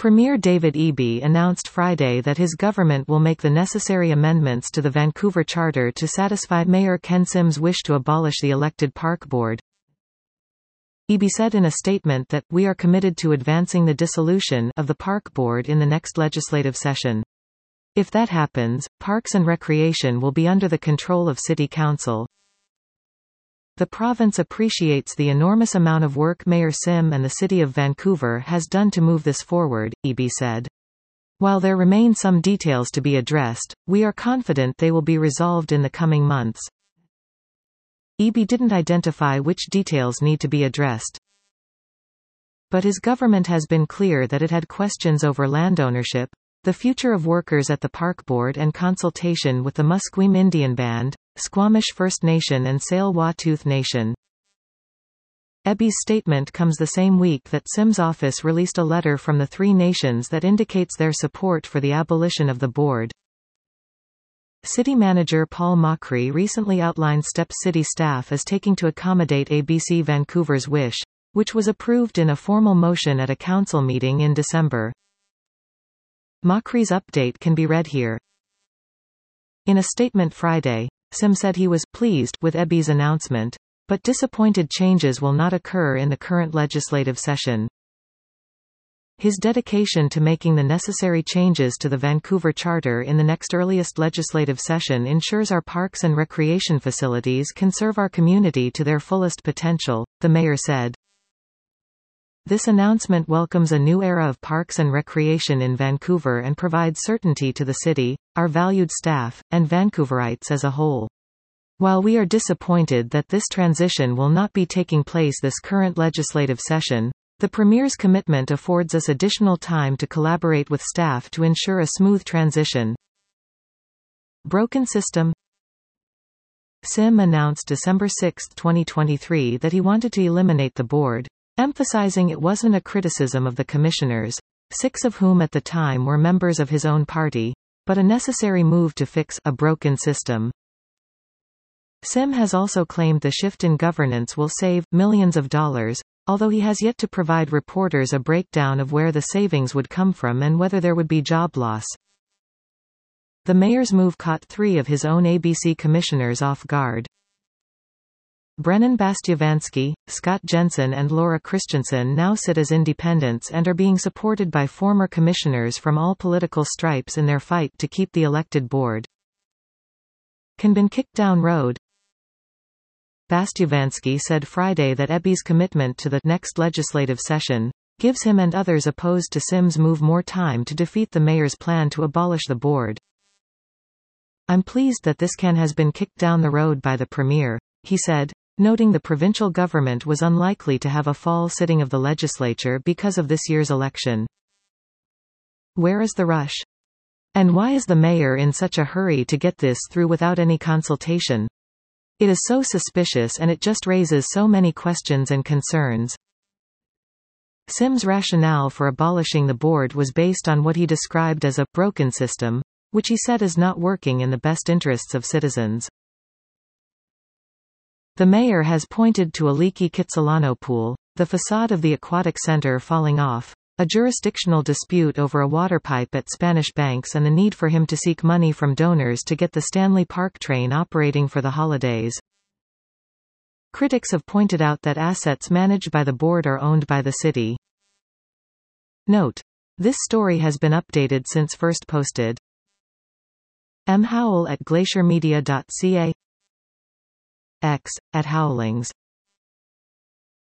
Premier David Eby announced Friday that his government will make the necessary amendments to the Vancouver Charter to satisfy Mayor Ken Sims' wish to abolish the elected park board. Eby said in a statement that, "We are committed to advancing the dissolution of the park board in the next legislative session. If that happens, Parks and Recreation will be under the control of City Council. The province appreciates the enormous amount of work Mayor Sim and the City of Vancouver has done to move this forward," Eby said. "While there remain some details to be addressed, we are confident they will be resolved in the coming months." Eby didn't identify which details need to be addressed. But his government has been clear that it had questions over land ownership, the future of workers at the park board and consultation with the Musqueam Indian Band, Squamish First Nation and Tsleil-Waututh Nation. Eby's statement comes the same week that Sims' office released a letter from the three nations that indicates their support for the abolition of the board. City Manager Paul Macri recently outlined steps city staff is taking to accommodate ABC Vancouver's wish, which was approved in a formal motion at a council meeting in December. Macri's update can be read here. In a statement Friday, Sim said he was pleased with Eby's announcement, but disappointed changes will not occur in the current legislative session. His dedication to making the necessary changes to the Vancouver Charter in the next earliest legislative session ensures our parks and recreation facilities can serve our community to their fullest potential, the mayor said. This announcement welcomes a new era of parks and recreation in Vancouver and provides certainty to the city, our valued staff, and Vancouverites as a whole. While we are disappointed that this transition will not be taking place this current legislative session, the Premier's commitment affords us additional time to collaborate with staff to ensure a smooth transition. Broken system. Sim announced December 6, 2023 that he wanted to eliminate the board, emphasizing it wasn't a criticism of the commissioners, 6 of whom at the time were members of his own party, but a necessary move to fix a broken system. Sim has also claimed the shift in governance will save millions of dollars, although he has yet to provide reporters a breakdown of where the savings would come from and whether there would be job loss. The mayor's move caught 3 of his own ABC commissioners off guard. Brennan Bastyovansky, Scott Jensen and Laura Christensen now sit as independents and are being supported by former commissioners from all political stripes in their fight to keep the elected board. Can been kicked down road. Bastyovansky said Friday that Eby's commitment to the next legislative session gives him and others opposed to Sims' move more time to defeat the mayor's plan to abolish the board. "I'm pleased that this can has been kicked down the road by the Premier," he said, noting the provincial government was unlikely to have a fall sitting of the legislature because of this year's election. Where is the rush? And why is the mayor in such a hurry to get this through without any consultation? It is so suspicious and it just raises so many questions and concerns. Sims' rationale for abolishing the board was based on what he described as a broken system, which he said is not working in the best interests of citizens. The mayor has pointed to a leaky Kitsilano pool, the facade of the aquatic center falling off, a jurisdictional dispute over a water pipe at Spanish Banks and the need for him to seek money from donors to get the Stanley Park train operating for the holidays. Critics have pointed out that assets managed by the board are owned by the city. Note: this story has been updated since first posted. M. Howell at glaciermedia.ca. X, at Howlings.